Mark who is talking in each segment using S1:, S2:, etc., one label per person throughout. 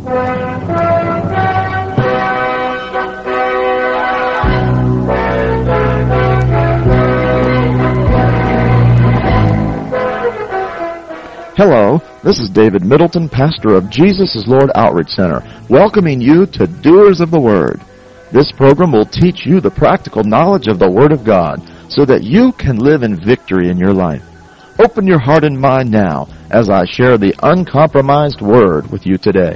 S1: Hello, this is David Middleton, pastor of Jesus is Lord Outreach Center, welcoming you to Doers of the Word. This program will teach you the practical knowledge of the Word of God so that you can live in victory in your life. Open your heart and mind now as I share the uncompromised Word with you today.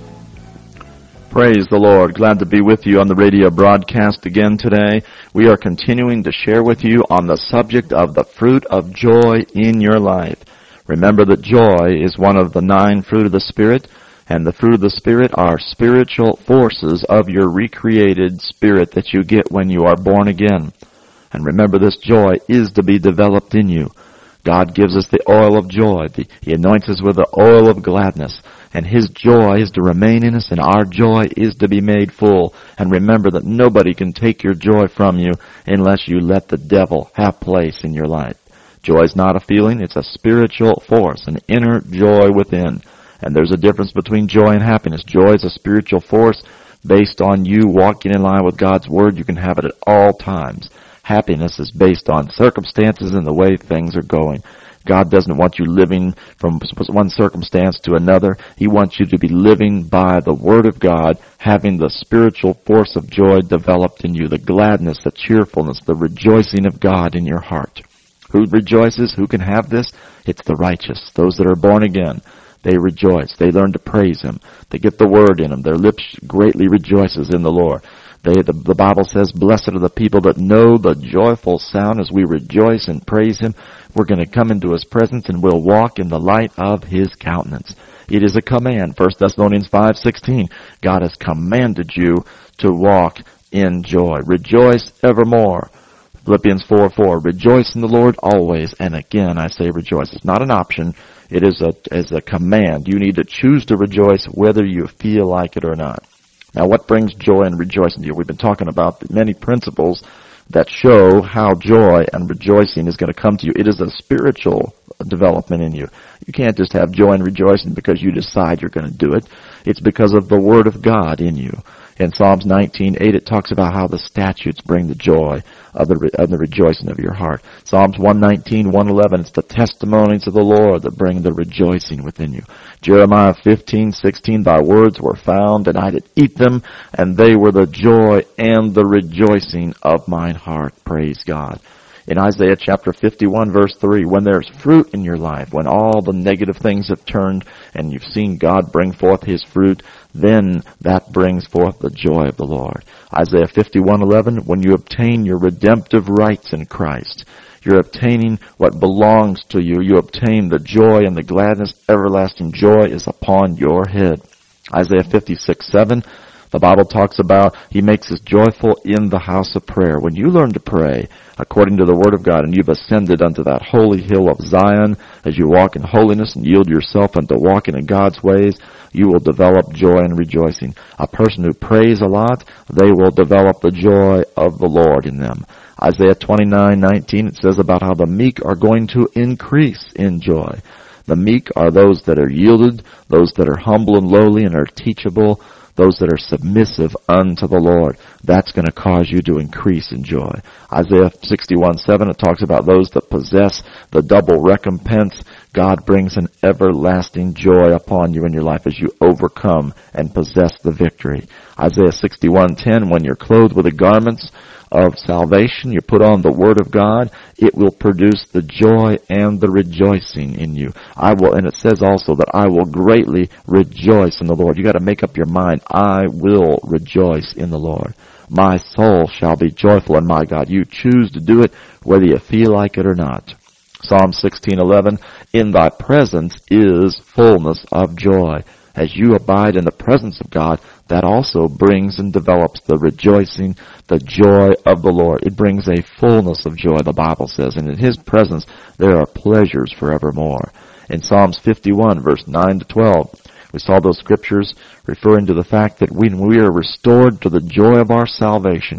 S1: Praise the Lord. Glad to be with you on the radio broadcast again today. We are continuing to share with you on the subject of the fruit of joy in your life. Remember that joy is one of the 9 fruit of the Spirit, and the fruit of the Spirit are spiritual forces of your recreated spirit that you get when you are born again. And remember, this joy is to be developed in you. God gives us the oil of joy. He anoints us with the oil of gladness. And His joy is to remain in us, and our joy is to be made full. And remember that nobody can take your joy from you unless you let the devil have place in your life. Joy is not a feeling, it's a spiritual force, an inner joy within. And there's a difference between joy and happiness. Joy is a spiritual force based on you walking in line with God's Word. You can have it at all times. Happiness is based on circumstances and the way things are going. God doesn't want you living from one circumstance to another. He wants you to be living by the Word of God, having the spiritual force of joy developed in you, the gladness, the cheerfulness, the rejoicing of God in your heart. Who rejoices? Who can have this? It's the righteous, those that are born again. They rejoice. They learn to praise Him. They get the Word in them. Their lips greatly rejoices in the Lord. The Bible says, blessed are the people that know the joyful sound as we rejoice and praise Him. We're going to come into His presence and we'll walk in the light of His countenance. It is a command. 1 Thessalonians 5:16. God has commanded you to walk in joy. Rejoice evermore. Philippians 4:4, rejoice in the Lord always. And again, I say rejoice. It's not an option. It is a command. You need to choose to rejoice whether you feel like it or not. Now, what brings joy and rejoicing to you? We've been talking about many principles that show how joy and rejoicing is going to come to you. It is a spiritual development in you. You can't just have joy and rejoicing because you decide you're going to do it. It's because of the Word of God in you. In Psalms 19:8, it talks about how the statutes bring the joy of the rejoicing of your heart. Psalms 119:111, it's the testimonies of the Lord that bring the rejoicing within you. Jeremiah 15:16, thy words were found, and I did eat them, and they were the joy and the rejoicing of mine heart. Praise God. In Isaiah chapter 51, verse 3, when there's fruit in your life, when all the negative things have turned and you've seen God bring forth His fruit, then that brings forth the joy of the Lord. Isaiah 51:11, when you obtain your redemptive rights in Christ, you're obtaining what belongs to you. You obtain the joy and the gladness. Everlasting joy is upon your head. Isaiah 56:7, the Bible talks about He makes us joyful in the house of prayer. When you learn to pray according to the Word of God and you've ascended unto that holy hill of Zion, as you walk in holiness and yield yourself unto walking in God's ways, you will develop joy and rejoicing. A person who prays a lot, they will develop the joy of the Lord in them. Isaiah 29:19, it says about how the meek are going to increase in joy. The meek are those that are yielded, those that are humble and lowly and are teachable, those that are submissive unto the Lord. That's going to cause you to increase in joy. Isaiah 61:7, it talks about those that possess the double recompense. God brings an everlasting joy upon you in your life as you overcome and possess the victory. Isaiah 61:10, when you're clothed with the garments of salvation, you put on the Word of God, it will produce the joy and the rejoicing in you. And it says also that I will greatly rejoice in the Lord. You got to make up your mind, I will rejoice in the Lord. My soul shall be joyful in my God. You choose to do it whether you feel like it or not. Psalm 16:11, in thy presence is fullness of joy. As you abide in the presence of God, that also brings and develops the rejoicing, the joy of the Lord. It brings a fullness of joy, the Bible says, and in His presence there are pleasures forevermore. In Psalms 51, verse 9 to 12, we saw those scriptures referring to the fact that when we are restored to the joy of our salvation,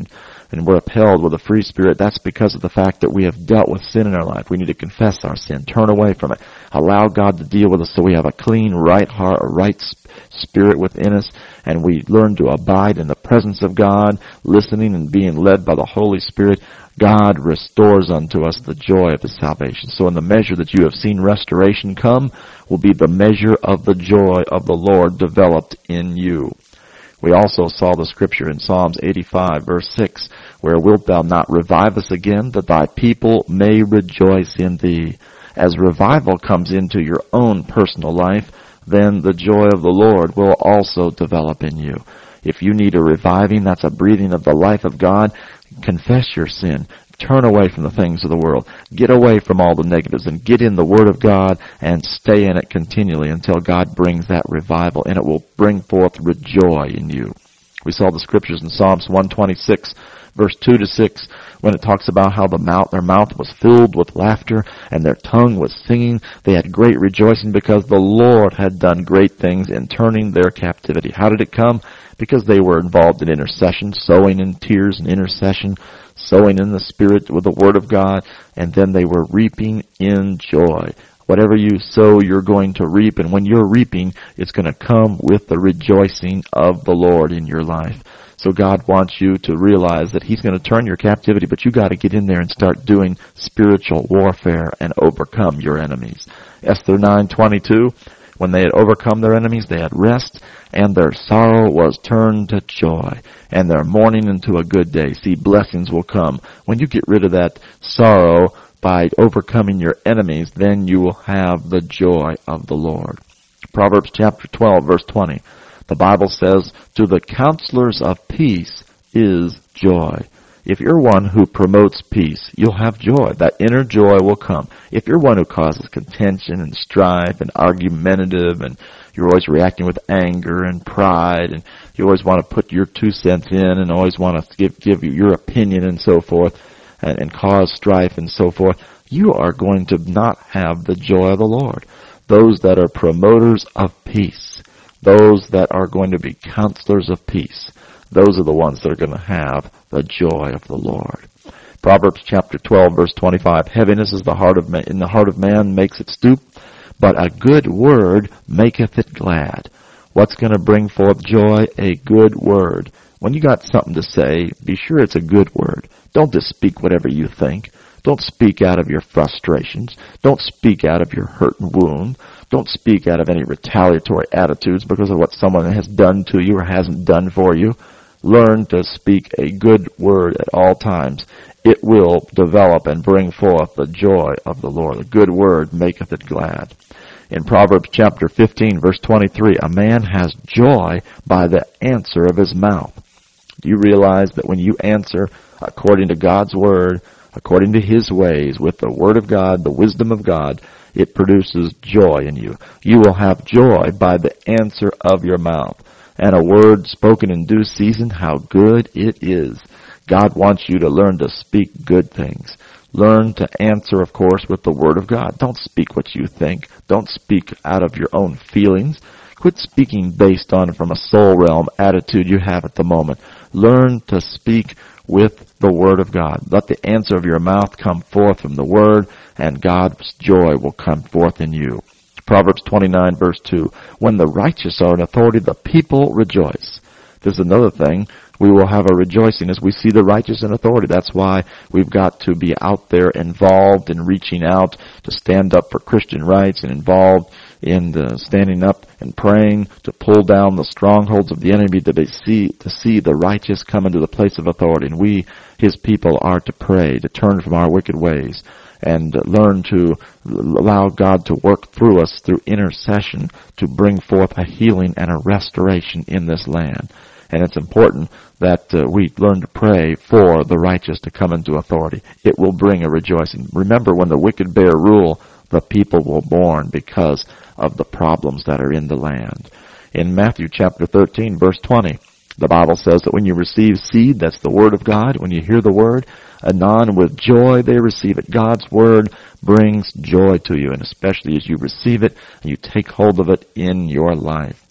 S1: and we're upheld with a free spirit, that's because of the fact that we have dealt with sin in our life. We need to confess our sin, turn away from it, allow God to deal with us so we have a clean, right heart, a right spirit within us, and we learn to abide in the presence of God, listening and being led by the Holy Spirit. God restores unto us the joy of His salvation. So in the measure that you have seen restoration come, will be the measure of the joy of the Lord developed in you. We also saw the scripture in Psalms 85, verse 6, where wilt thou not revive us again, that thy people may rejoice in thee. As revival comes into your own personal life, then the joy of the Lord will also develop in you. If you need a reviving, that's a breathing of the life of God, confess your sin. Turn away from the things of the world. Get away from all the negatives and get in the Word of God and stay in it continually until God brings that revival, and it will bring forth joy in you. We saw the scriptures in Psalms 126, verse 2 to 6, when it talks about how their mouth was filled with laughter and their tongue was singing. They had great rejoicing because the Lord had done great things in turning their captivity. How did it come? Because they were involved in intercession, sowing in tears and intercession, sowing in the Spirit with the Word of God, and then they were reaping in joy. Whatever you sow, you're going to reap, and when you're reaping, it's going to come with the rejoicing of the Lord in your life. So God wants you to realize that He's going to turn your captivity, but you got to get in there and start doing spiritual warfare and overcome your enemies. Esther 9:22, when they had overcome their enemies, they had rest, and their sorrow was turned to joy, and their mourning into a good day. See, blessings will come. When you get rid of that sorrow by overcoming your enemies, then you will have the joy of the Lord. Proverbs chapter 12, verse 20. The Bible says, to the counselors of peace is joy. If you're one who promotes peace, you'll have joy. That inner joy will come. If you're one who causes contention and strife and argumentative, and you're always reacting with anger and pride, and you always want to put your 2 cents in and always want to give you your opinion and so forth, and cause strife and so forth, you are going to not have the joy of the Lord. Those that are promoters of peace, those that are going to be counselors of peace, those are the ones that are going to have the joy of the Lord. Proverbs chapter 12, verse 25, heaviness is in the heart of man makes it stoop, but a good word maketh it glad. What's going to bring forth joy? A good word. When you got something to say, be sure it's a good word. Don't just speak whatever you think. Don't speak out of your frustrations. Don't speak out of your hurt and wound. Don't speak out of any retaliatory attitudes because of what someone has done to you or hasn't done for you. Learn to speak a good word at all times. It will develop and bring forth the joy of the Lord. A good word maketh it glad. In Proverbs chapter 15, verse 23, a man has joy by the answer of his mouth. Do you realize that when you answer according to God's word, according to His ways, with the word of God, the wisdom of God, it produces joy in you. You will have joy by the answer of your mouth. And a word spoken in due season, how good it is. God wants you to learn to speak good things. Learn to answer, of course, with the Word of God. Don't speak what you think. Don't speak out of your own feelings. Quit speaking based on from a soul realm attitude you have at the moment. Learn to speak with the Word of God. Let the answer of your mouth come forth from the Word, and God's joy will come forth in you. Proverbs 29, verse 2, when the righteous are in authority, the people rejoice. There's another thing. We will have a rejoicing as we see the righteous in authority. That's why we've got to be out there involved in reaching out to stand up for Christian rights and involved in standing up and praying to pull down the strongholds of the enemy to see the righteous come into the place of authority. And we, His people, are to pray, to turn from our wicked ways, and learn to allow God to work through us through intercession to bring forth a healing and a restoration in this land. And it's important that we learn to pray for the righteous to come into authority. It will bring a rejoicing. Remember, when the wicked bear rule, the people will mourn because of the problems that are in the land. In Matthew chapter 13, verse 20, the Bible says that when you receive seed, that's the Word of God, when you hear the Word, anon with joy they receive it. God's Word brings joy to you, and especially as you receive it and you take hold of it in your life.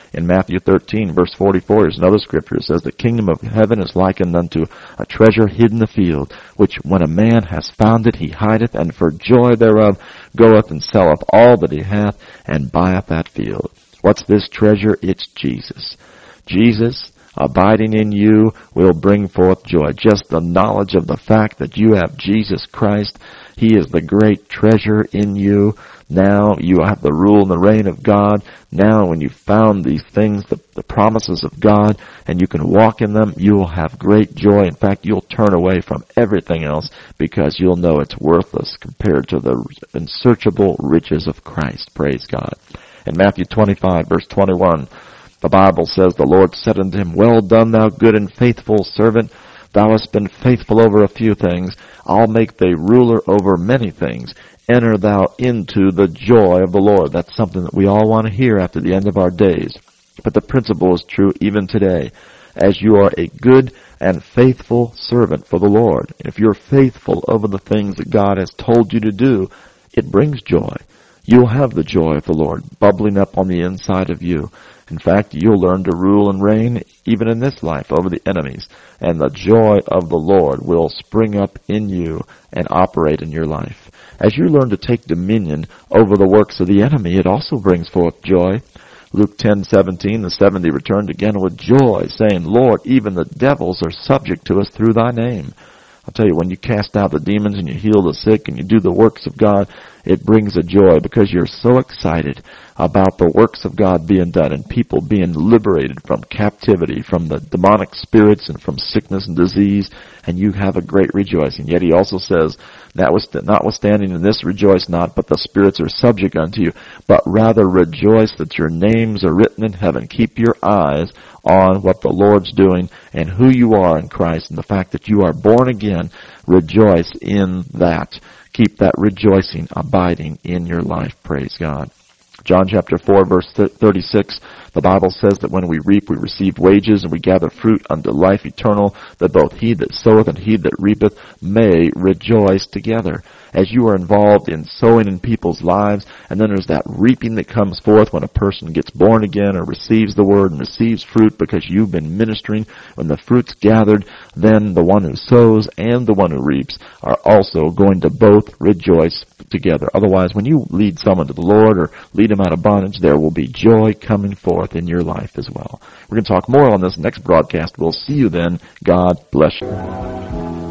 S1: In Matthew 13, verse 44, there's another scripture. It says, the kingdom of heaven is likened unto a treasure hid in the field, which when a man has found it, he hideth, and for joy thereof goeth and selleth all that he hath, and buyeth that field. What's this treasure? It's Jesus. Jesus, abiding in you, will bring forth joy. Just the knowledge of the fact that you have Jesus Christ, He is the great treasure in you. Now you have the rule and the reign of God. Now when you've found these things, the promises of God, and you can walk in them, you will have great joy. In fact, you'll turn away from everything else because you'll know it's worthless compared to the unsearchable riches of Christ. Praise God. In Matthew 25, verse 21, the Bible says, the Lord said unto him, well done, thou good and faithful servant. Thou hast been faithful over a few things. I'll make thee ruler over many things. Enter thou into the joy of the Lord. That's something that we all want to hear after the end of our days. But the principle is true even today. As you are a good and faithful servant for the Lord, if you're faithful over the things that God has told you to do, it brings joy. You'll have the joy of the Lord bubbling up on the inside of you. In fact, you'll learn to rule and reign even in this life over the enemies, and the joy of the Lord will spring up in you and operate in your life. As you learn to take dominion over the works of the enemy, it also brings forth joy. Luke 10:17, the 70 returned again with joy, saying, Lord, even the devils are subject to us through thy name. I'll tell you, when you cast out the demons and you heal the sick and you do the works of God, it brings a joy because you're so excited about the works of God being done and people being liberated from captivity, from the demonic spirits and from sickness and disease, and you have a great rejoicing. Yet he also says, notwithstanding in this rejoice not, but the spirits are subject unto you, but rather rejoice that your names are written in heaven. Keep your eyes on what the Lord's doing and who you are in Christ and the fact that you are born again. Rejoice in that. Keep that rejoicing abiding in your life. Praise God. John chapter 4, verse 36, the Bible says that when we reap, we receive wages, and we gather fruit unto life eternal, that both he that soweth and he that reapeth may rejoice together. As you are involved in sowing in people's lives, and then there's that reaping that comes forth when a person gets born again or receives the word and receives fruit because you've been ministering. When the fruit's gathered, then the one who sows and the one who reaps are also going to both rejoice together. Otherwise, when you lead someone to the Lord or lead them out of bondage, there will be joy coming forth in your life as well. We're going to talk more on this next broadcast. We'll see you then. God bless you.